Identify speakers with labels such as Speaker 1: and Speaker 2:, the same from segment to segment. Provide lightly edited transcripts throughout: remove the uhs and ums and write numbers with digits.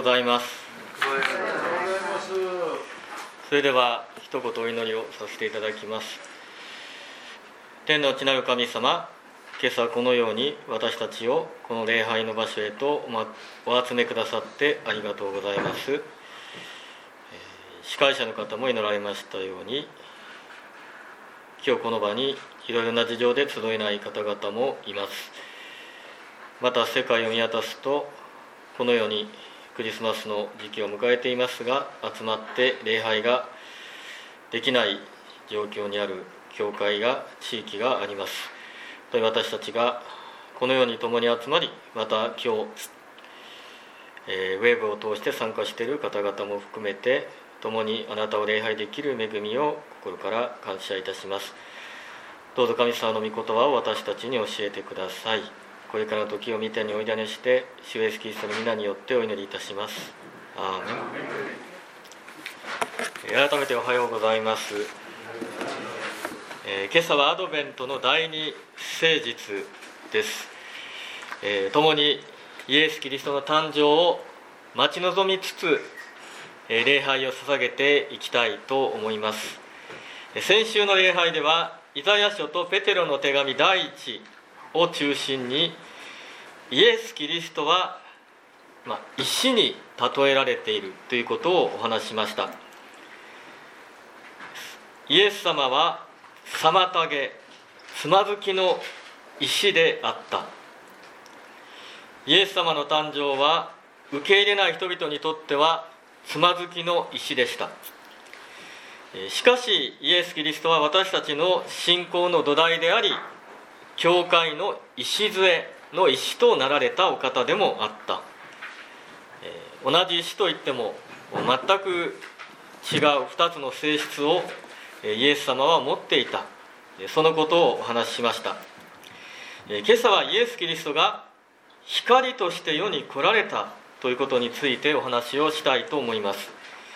Speaker 1: ございます。それでは一言お祈りをさせていただきます。天の地なる神様、今朝このように私たちをこの礼拝の場所へとお集めくださってありがとうございます。司会者の方も祈られましたように、今日この場にいろいろな事情で集えない方々もいます。また世界を見渡すと、このようにクリスマスの時期を迎えていますが、集まって礼拝ができない状況にある教会が地域があります。私たちがこのように共に集まり、また今日、ウェブを通して参加している方々も含めて共にあなたを礼拝できる恵みを心から感謝いたします。どうぞ神様の御言葉を私たちに教えてください。これからの時を御手においだねして、主イエスキリストの皆によってお祈りいたします。アーメン。改めておはようございます。今朝はアドベントの第二聖日です。共にイエス・キリストの誕生を待ち望みつつ、礼拝を捧げていきたいと思います。先週の礼拝ではイザヤ書とペテロの手紙第一を中心に、イエス・キリストは、石に例えられているということをお話ししました。イエス様は妨げ、つまずきの石であった。イエス様の誕生は受け入れない人々にとってはつまずきの石でした。しかしイエス・キリストは私たちの信仰の土台であり、教会の礎の石となられたお方でもあった。同じ石といっても全く違う2つの性質をイエス様は持っていた。そのことをお話ししました。今朝はイエス・キリストが光として世に来られたということについてお話をしたいと思います。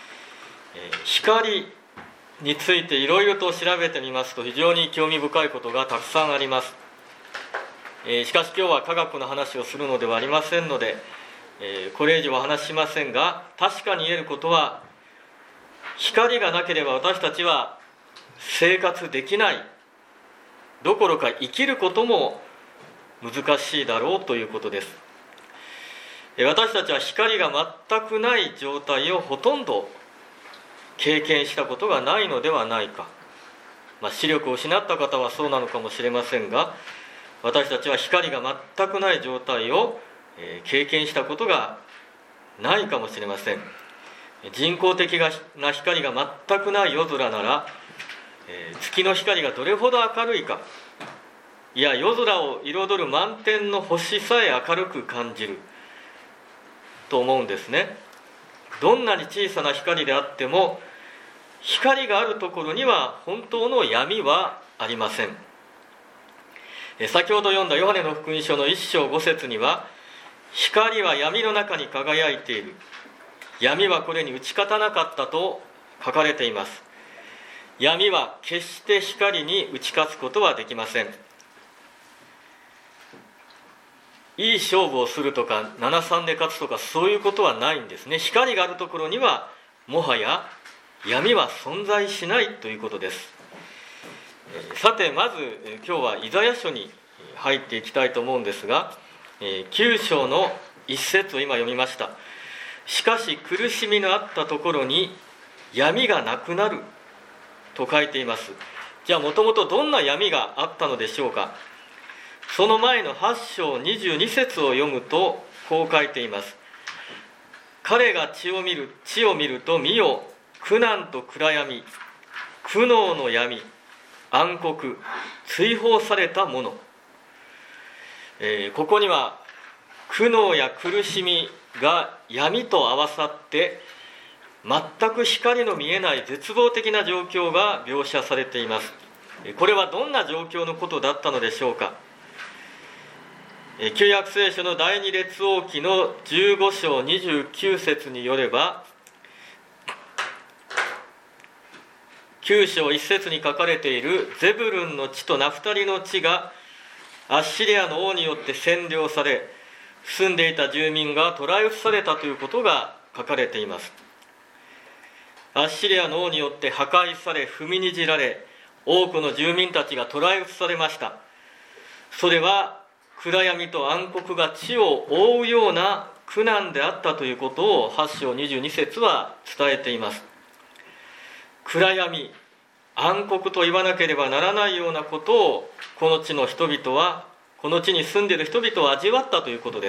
Speaker 1: 光についていろいろと調べてみますと、非常に興味深いことがたくさんあります。しかし今日は科学の話をするのではありませんので、これ以上は話しませんが、確かに言えることは、光がなければ私たちは生活できないどころか生きることも難しいだろうということです。私たちは光が全くない状態をほとんど経験したことがないのではないか。視力を失った方はそうなのかもしれませんが、私たちは光が全くない状態を経験したことがないかもしれません。人工的な光が全くない夜空なら、月の光がどれほど明るいか、いや夜空を彩る満天の星さえ明るく感じると思うんですね。どんなに小さな光であっても、光があるところには本当の闇はありません。先ほど読んだヨハネの福音書の1章5節には、光は闇の中に輝いている、闇はこれに打ち勝たなかったと書かれています。闇は決して光に打ち勝つことはできません。いい勝負をするとか 7-3 で勝つとか、そういうことはないんですね。光があるところにはもはや闇は存在しないということです。さて、まず今日はイザヤ書に入っていきたいと思うんですが、9章の1節を今読みました。しかし苦しみのあったところに闇がなくなると書いています。じゃあもともとどんな闇があったのでしょうか。その前の8章22節を読むとこう書いています。彼が地を見ると見よ、苦難と暗闇、苦悩の闇、暗黒、追放されたもの。ここには苦悩や苦しみが闇と合わさって、全く光の見えない絶望的な状況が描写されています。これはどんな状況のことだったのでしょうか。旧約聖書の第二列王記の15章29節によれば、9章1節に書かれているゼブルンの地とナフタリの地がアッシリアの王によって占領され、 住んでいた住民が捕らえ移されたということが書かれています。アッシリアの王によって破壊され、踏みにじられ、多くの住民たちが捕らえ移されました。それは暗闇と暗黒が地を覆うような苦難であったということを8章22節は伝えています。暗闇、暗黒と言わなければならないようなことをこの地の人々は、この地に住んでいる人々は味わったということです。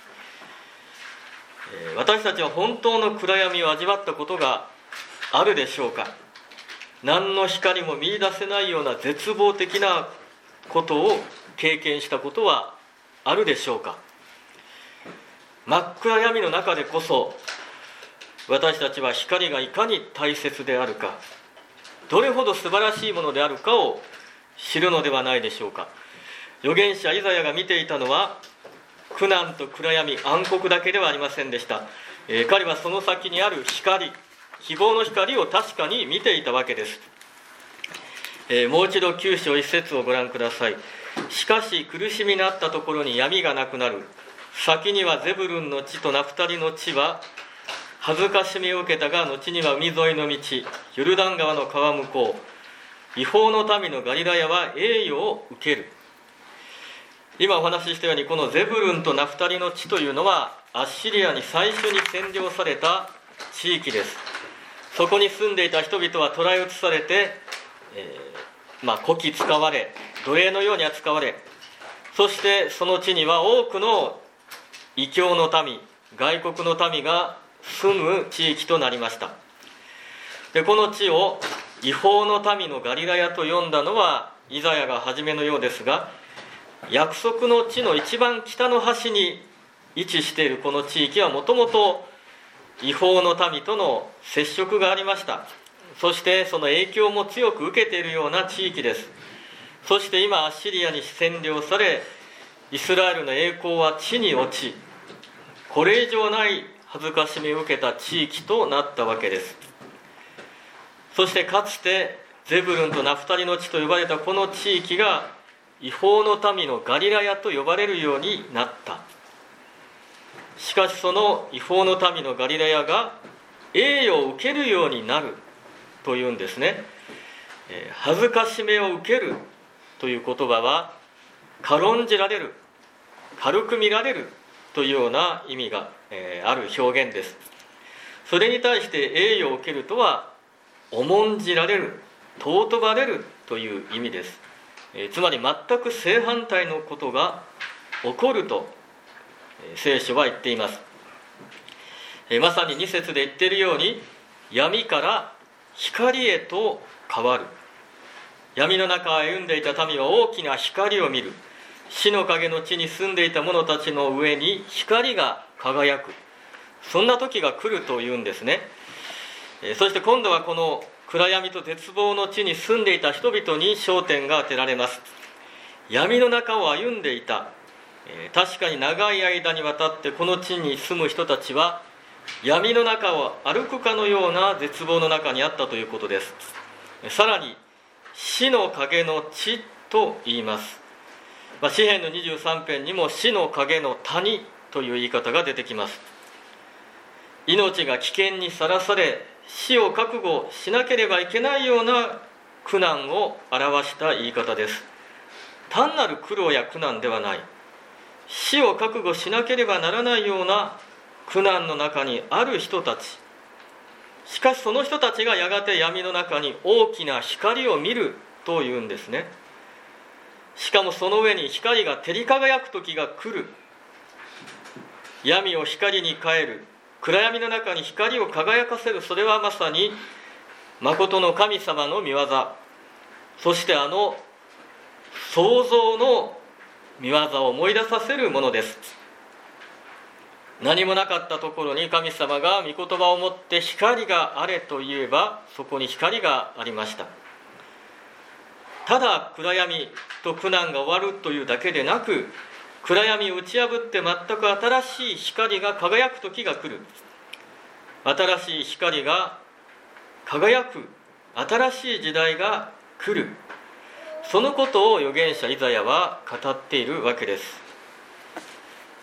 Speaker 1: 私たちは本当の暗闇を味わったことがあるでしょうか。何の光も見出せないような絶望的なことを経験したことはあるでしょうか。真っ暗闇の中でこそ私たちは光がいかに大切であるか、どれほど素晴らしいものであるかを知るのではないでしょうか。預言者イザヤが見ていたのは苦難と暗闇、暗黒だけではありませんでした。彼はその先にある光、希望の光を確かに見ていたわけです。もう一度9章1節をご覧ください。しかし苦しみのあったところに闇がなくなる。先にはゼブルンの地とナフタリの地は恥ずかしみを受けたが、後には海沿いの道、ヨルダン川の川向こう、違法の民のガリラヤは栄誉を受ける。今お話ししたように、このゼブルンとナフタリの地というのはアッシリアに最初に占領された地域です。そこに住んでいた人々は捕らえ移されて、こき使われ、奴隷のように扱われ、そしてその地には多くの異教の民、外国の民が住む地域となりました。で、この地を違法の民のガリラヤと呼んだのはイザヤが初めのようですが、約束の地の一番北の端に位置しているこの地域はもともと違法の民との接触がありました。そしてその影響も強く受けているような地域です。そして今アッシリアに占領され、イスラエルの栄光は地に落ち、これ以上ない恥ずかしみを受けた地域となったわけです。そしてかつてゼブルンとナフタリの地と呼ばれたこの地域が違法の民のガリラヤと呼ばれるようになった。しかしその違法の民のガリラヤが栄誉を受けるようになるというんですね。恥ずかしめを受けるという言葉は、軽んじられる、軽く見られるというような意味がある表現です。それに対して栄誉を受けるとは、重んじられる、尊ばれるという意味です。つまり全く正反対のことが起こると聖書は言っています。まさに2節で言っているように、闇から光へと変わる。闇の中を歩んでいた民は大きな光を見る。死の影の地に住んでいた者たちの上に光が輝く。そんな時が来るというんですね。そして今度はこの暗闇と絶望の地に住んでいた人々に焦点が当てられます。闇の中を歩んでいた、確かに長い間にわたってこの地に住む人たちは闇の中を歩くかのような絶望の中にあったということです。さらに死の影の地と言います。詩編の23編にも死の影の谷という言い方が出てきます。命が危険にさらされ、死を覚悟しなければいけないような苦難を表した言い方です。単なる苦労や苦難ではない、死を覚悟しなければならないような苦難の中にある人たち。しかしその人たちがやがて闇の中に大きな光を見るというんですね。しかもその上に光が照り輝く時が来る。闇を光に変える、暗闇の中に光を輝かせる、それはまさに真の神様の御業、そして創造の御業を思い出させるものです。何もなかったところに神様が御言葉をもって光があれと言えば、そこに光がありました。ただ暗闇と苦難が終わるというだけでなく、暗闇を打ち破って全く新しい光が輝く時が来る。新しい光が輝く新しい時代が来る。そのことを預言者イザヤは語っているわけです。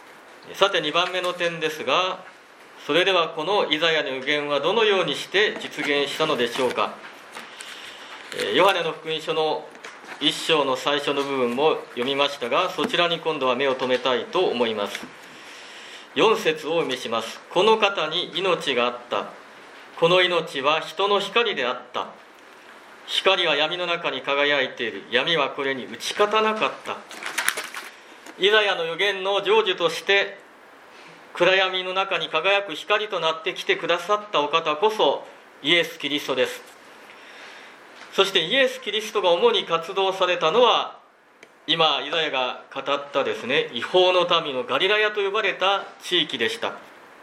Speaker 1: さて2番目の点ですが、それではこのイザヤの預言はどのようにして実現したのでしょうか。ヨハネの福音書の1章の最初の部分も読みましたが、そちらに今度は目を留めたいと思います。4節をお読みします。この方に命があった。この命は人の光であった。光は闇の中に輝いている。闇はこれに打ち勝たなかった。イザヤの預言の成就として、暗闇の中に輝く光となって来てくださったお方こそイエス・キリストです。そしてイエス・キリストが主に活動されたのは、今イザヤが語ったですね、異邦の民のガリラヤと呼ばれた地域でした。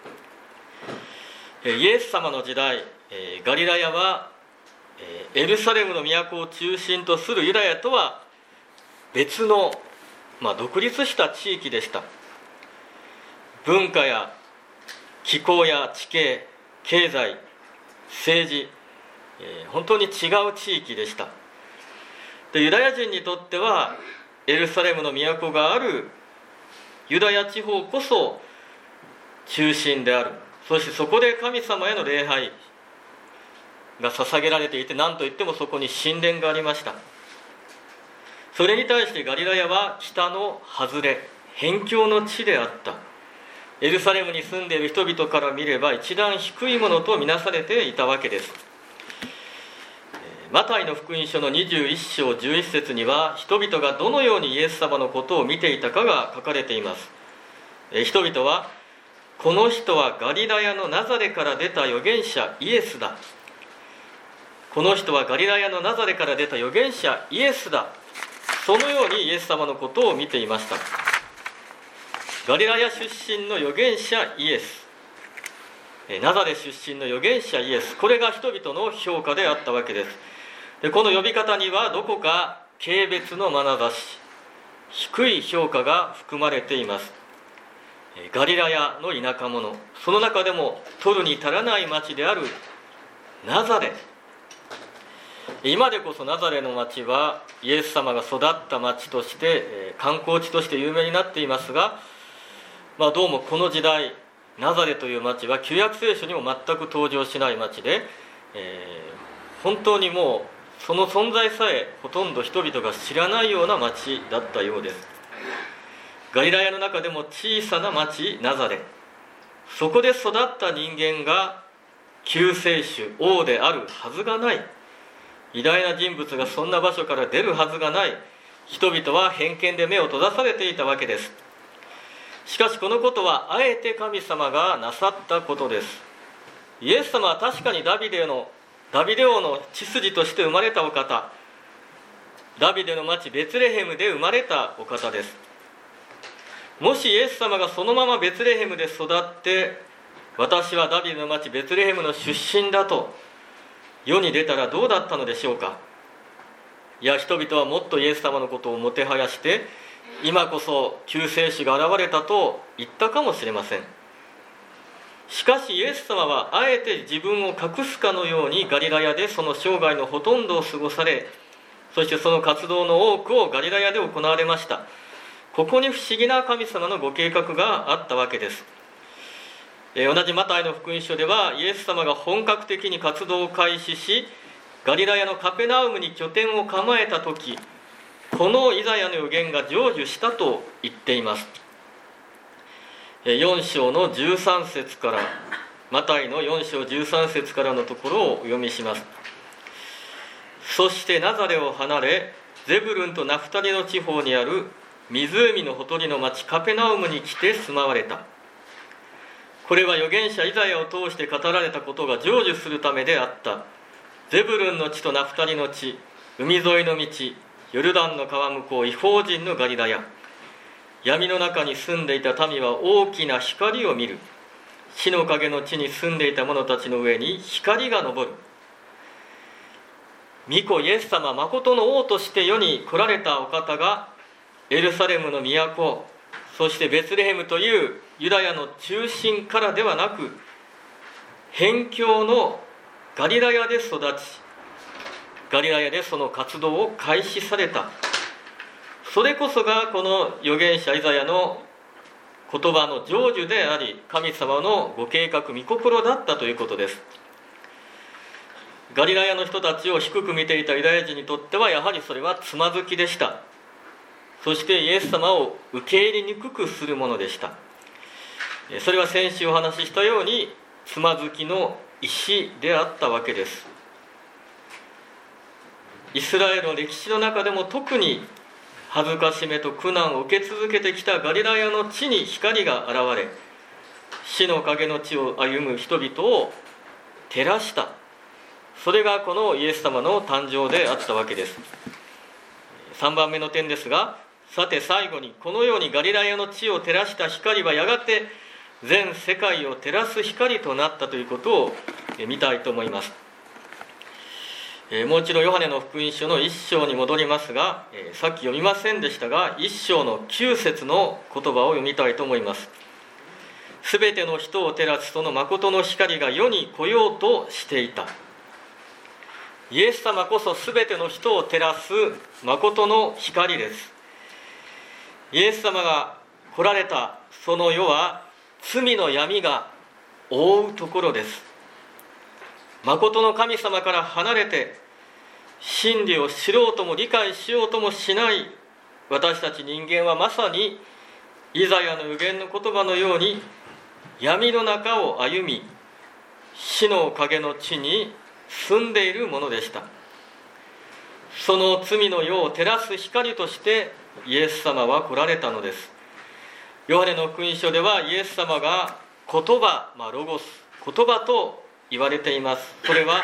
Speaker 1: イエス様の時代、ガリラヤはエルサレムの都を中心とするユダヤとは別の、独立した地域でした。文化や気候や地形、経済、政治、本当に違う地域でした。で、ユダヤ人にとってはエルサレムの都があるユダヤ地方こそ中心である。そしてそこで神様への礼拝が捧げられていて、何といってもそこに神殿がありました。それに対してガリラヤは北の外れ、辺境の地であった。エルサレムに住んでいる人々から見れば一段低いものとみなされていたわけです。マタイの福音書の21章11節には、人々がどのようにイエス様のことを見ていたかが書かれています。人々は、この人はガリラヤのナザレから出た預言者イエスだ。この人はガリラヤのナザレから出た預言者イエスだ。そのようにイエス様のことを見ていました。ガリラヤ出身の預言者イエス、ナザレ出身の預言者イエス、これが人々の評価であったわけです。で、この呼び方にはどこか軽蔑の眼差し、低い評価が含まれています。ガリラヤの田舎者、その中でも取るに足らない町であるナザレ。今でこそナザレの町はイエス様が育った町として観光地として有名になっていますが、どうもこの時代ナザレという町は旧約聖書にも全く登場しない町で、本当にもうその存在さえほとんど人々が知らないような町だったようです。ガリラヤの中でも小さな町ナザレ、そこで育った人間が救世主王であるはずがない。偉大な人物がそんな場所から出るはずがない。人々は偏見で目を閉ざされていたわけです。しかしこのことはあえて神様がなさったことです。イエス様は確かにダビデ王の血筋として生まれたお方、ダビデの町ベツレヘムで生まれたお方です。もしイエス様がそのままベツレヘムで育って、私はダビデの町ベツレヘムの出身だと世に出たらどうだったのでしょうか。いや、人々はもっとイエス様のことをもてはやして、今こそ救世主が現れたと言ったかもしれません。しかしイエス様はあえて自分を隠すかのようにガリラヤでその生涯のほとんどを過ごされ、そしてその活動の多くをガリラヤで行われました。ここに不思議な神様のご計画があったわけです。同じマタイの福音書では、イエス様が本格的に活動を開始し、ガリラヤのカペナウムに拠点を構えた時、このイザヤの預言が成就したと言っています。4章の13節から、マタイの4章13節からのところをお読みします。そしてナザレを離れ、ゼブルンとナフタリの地方にある湖のほとりの町カペナウムに来て住まわれた。これは預言者イザヤを通して語られたことが成就するためであった。ゼブルンの地とナフタリの地、海沿いの道、ヨルダンの川向こう、異邦人のガリラヤ。闇の中に住んでいた民は大きな光を見る。死の影の地に住んでいた者たちの上に光が昇る。御子イエス様、誠の王として世に来られたお方が、エルサレムの都、そしてベツレヘムというユダヤの中心からではなく、辺境のガリラヤで育ち、ガリラヤでその活動を開始された。それこそがこの預言者イザヤの言葉の成就であり、神様のご計画御心だったということです。ガリラヤの人たちを低く見ていたユダヤ人にとっては、やはりそれはつまずきでした。そしてイエス様を受け入れにくくするものでした。それは先週お話ししたようにつまずきの石であったわけです。イスラエルの歴史の中でも特に恥ずかしめと苦難を受け続けてきたガリラヤの地に光が現れ、死の影の地を歩む人々を照らした。それがこのイエス様の誕生であったわけです。3番目の点ですが、さて最後に、このようにガリラヤの地を照らした光はやがて全世界を照らす光となったということを見たいと思います。もう一度ヨハネの福音書の1章に戻りますが、さっき読みませんでしたが、1章の9節の言葉を読みたいと思います。すべての人を照らすその誠の光が世に来ようとしていた。イエス様こそすべての人を照らす誠の光です。イエス様が来られたその世は罪の闇が覆うところです。誠の神様から離れて真理を知ろうとも理解しようともしない私たち人間は、まさにイザヤの預言の言葉のように闇の中を歩み、死の影の地に住んでいるものでした。その罪の世を照らす光としてイエス様は来られたのです。ヨハネの福音書ではイエス様が言葉、ロゴス、言葉と言われています。それは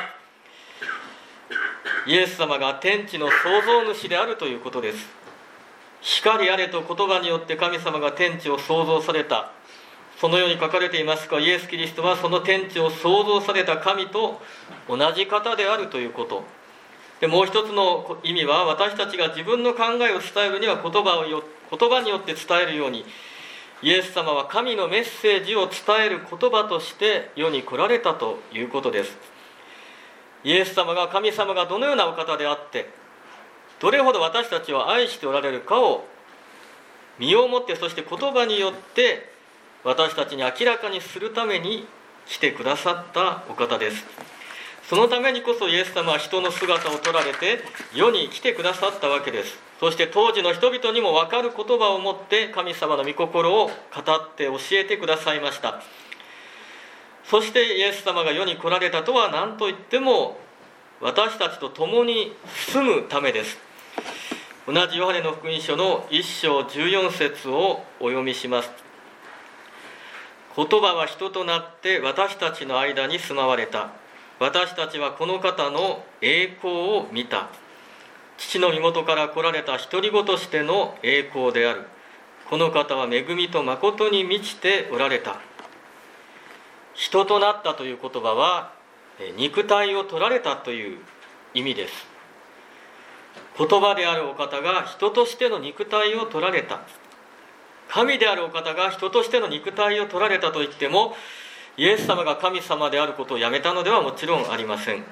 Speaker 1: イエス様が天地の創造主であるということです。光あれと言葉によって神様が天地を創造された。そのように書かれていますが、イエス・キリストはその天地を創造された神と同じ方であるということ。で、もう一つの意味は、私たちが自分の考えを伝えるには言葉によって伝えるように、イエス様は神のメッセージを伝える言葉として世に来られたということです。イエス様が、神様がどのようなお方であって、どれほど私たちを愛しておられるかを身をもって、そして言葉によって私たちに明らかにするために来てくださったお方です。そのためにこそイエス様は人の姿を取られて世に来てくださったわけです。そして当時の人々にも分かる言葉を持って神様の御心を語って教えてくださいました。そしてイエス様が世に来られたとは何といっても私たちと共に住むためです。同じヨハネの福音書の1章14節をお読みします。言葉は人となって私たちの間に住まわれた。私たちはこの方の栄光を見た。父の身元から来られた独り子としての栄光である。この方は恵みと誠に満ちておられた。人となったという言葉は肉体を取られたという意味です。言葉であるお方が人としての肉体を取られた。神であるお方が人としての肉体を取られたといっても、イエス様が神様であることをやめたのではもちろんありません。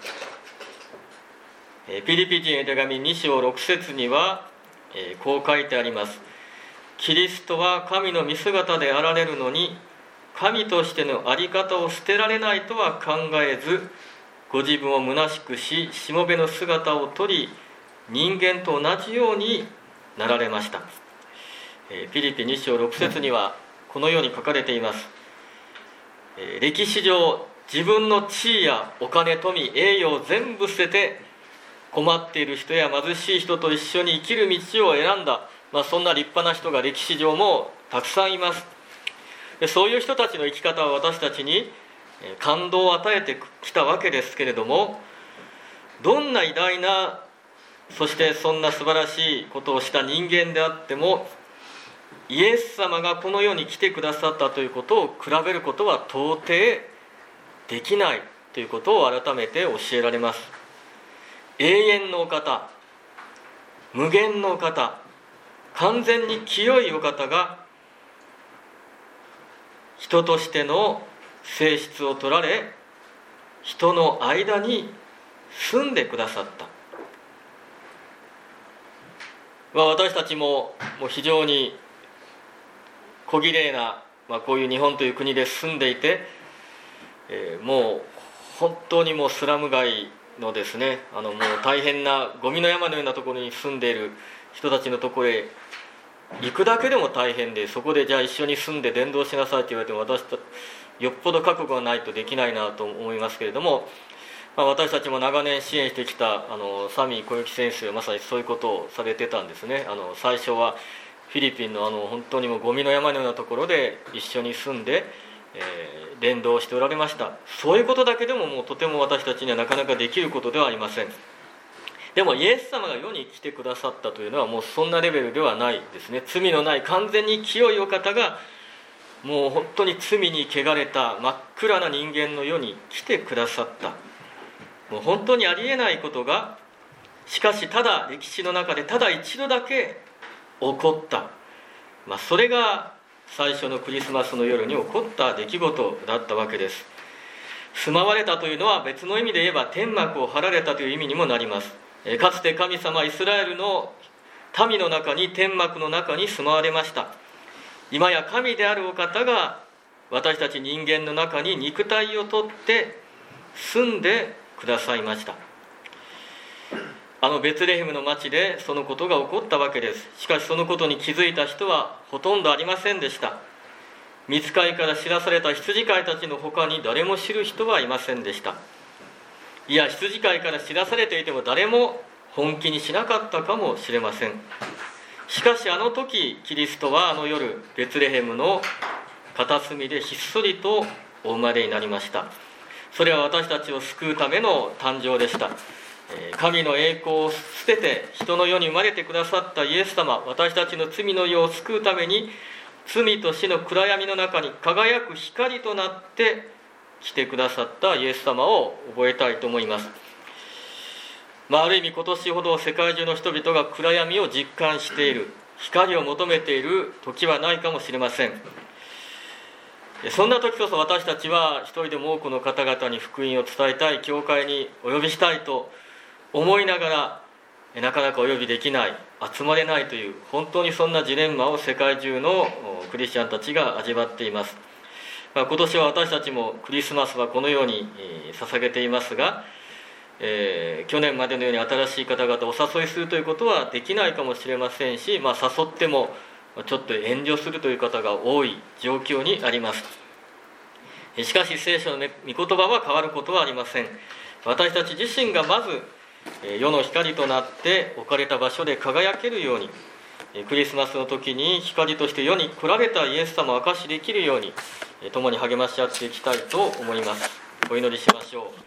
Speaker 1: ピリピ人へ手紙2章6節にはこう書いてあります。キリストは神の見姿であられるのに、神としての在り方を捨てられないとは考えず、ご自分を虚しくし、しもべの姿をとり、人間と同じようになられました。ピリピ2章6節にはこのように書かれています。歴史上、自分の地位やお金、富、栄誉を全部捨てて困っている人や貧しい人と一緒に生きる道を選んだ、そんな立派な人が歴史上もたくさんいます。そういう人たちの生き方は私たちに感動を与えてきたわけですけれども、どんな偉大な、そしてそんな素晴らしいことをした人間であっても、イエス様がこの世に来てくださったということを比べることは到底できないということを改めて教えられます。永遠のお方、無限のお方、完全に清いお方が人としての性質を取られ、人の間に住んでくださった。私たちも非常に小綺麗な、こういう日本という国で住んでいて、もう本当にもうスラム街のですね、もう大変なゴミの山のようなところに住んでいる人たちのところへ行くだけでも大変で、そこでじゃあ一緒に住んで伝道しなさいと言われても、よっぽど覚悟がないとできないなと思いますけれども、私たちも長年支援してきたサミー小雪先生はまさにそういうことをされてたんですね。最初はフィリピンの本当にもうゴミの山のようなところで一緒に住んで、伝道しておられました。そういうことだけでももうとても私たちにはなかなかできることではありません。でもイエス様が世に来てくださったというのはもうそんなレベルではないですね。罪のない完全に清いお方がもう本当に罪に汚れた真っ暗な人間の世に来てくださった。もう本当にありえないことが、しかしただ歴史の中でただ一度だけ起こった、それが最初のクリスマスの夜に起こった出来事だったわけです。住まわれたというのは別の意味で言えば天幕を張られたという意味にもなります。かつて神様イスラエルの民の中に天幕の中に住まわれました。今や神であるお方が私たち人間の中に肉体をとって住んでくださいました。ベツレヘムの町でそのことが起こったわけです。しかしそのことに気づいた人はほとんどありませんでした。御使いから知らされた羊飼いたちの他に誰も知る人はいませんでした。いや、羊飼いから知らされていても誰も本気にしなかったかもしれません。しかしあの時キリストは夜ベツレヘムの片隅でひっそりとお生まれになりました。それは私たちを救うための誕生でした。神の栄光を捨てて人の世に生まれてくださったイエス様、私たちの罪の世を救うために罪と死の暗闇の中に輝く光となって来てくださったイエス様を覚えたいと思います。ある意味今年ほど世界中の人々が暗闇を実感している、光を求めている時はないかもしれません。そんな時こそ私たちは一人でも多くの方々に福音を伝えたい、教会にお呼びしたいと思いながらなかなかお呼びできない、集まれないという、本当にそんなジレンマを世界中のクリスチャンたちが味わっています。今年は私たちもクリスマスはこのように捧げていますが、去年までのように新しい方々をお誘いするということはできないかもしれませんし、誘ってもちょっと遠慮するという方が多い状況にあります。しかし聖書の御言葉は変わることはありません。私たち自身がまず世の光となって置かれた場所で輝けるように、クリスマスの時に光として世に来られたイエス様を証しできるように共に励まし合っていきたいと思います。お祈りしましょう。